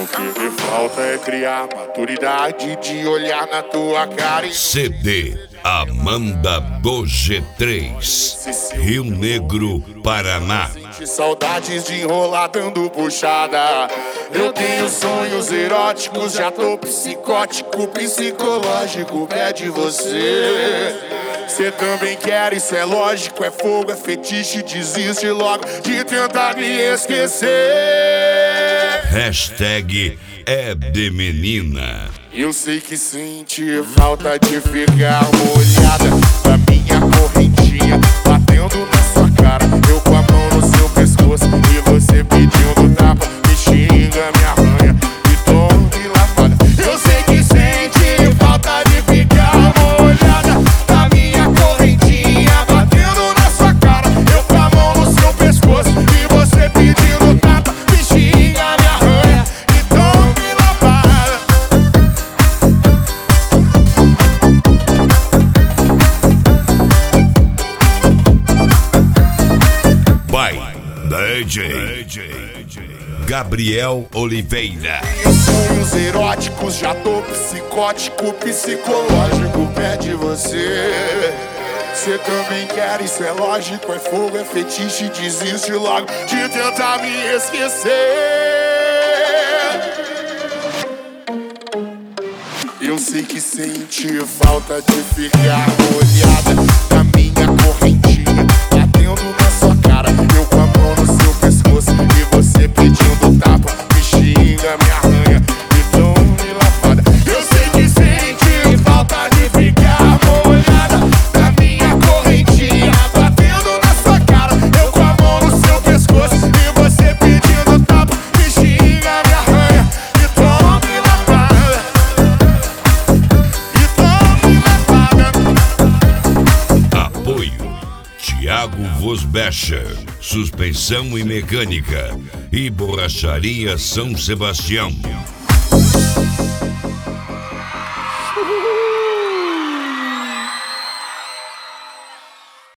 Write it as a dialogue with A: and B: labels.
A: O que me falta é criar maturidade de olhar na tua cara e...
B: CD Amanda do G3, Rio Negro, Paraná.
A: Sente saudades de enrolar dando puxada. Eu tenho sonhos eróticos, já tô psicótico, psicológico, pede você. Cê também quer, isso é lógico, é fogo, é fetiche, desiste logo de tentar me esquecer.
B: Hashtag é de menina.
A: Eu sei que sente falta de ficar molhada da minha correntinha batendo na sua cara. Eu com a mão no seu pescoço e você pedindo tapa. Me xinga, me arranha e tome lavada. Eu sei que sente falta de ficar molhada da minha correntinha batendo na sua cara. Eu com a mão no seu pescoço e você pedindo tapa. Me xinga, me arranha e tome lavada.
B: Vai, DJ Gabriel Oliveira.
A: Sonhos eróticos, já tô psicótico, psicológico, pede você. Cê também quer, isso é lógico, é fogo, é fetiche, desiste logo de tentar me esquecer. Eu sei que sente falta de ficar molhada na minha correntinha batendo na sua cara. Eu com a mão no seu pescoço e você pedindo tapa. Me xinga, me arranha e tome lavada. Eu sei que sente falta de ficar molhada na minha correntinha batendo na sua cara. Eu com a mão no seu pescoço e você pedindo tapa. Me xinga, me arranha e tome lavada.
B: Apoio Thiago Vosbecher, suspensão e mecânica, e Borracharia São Sebastião.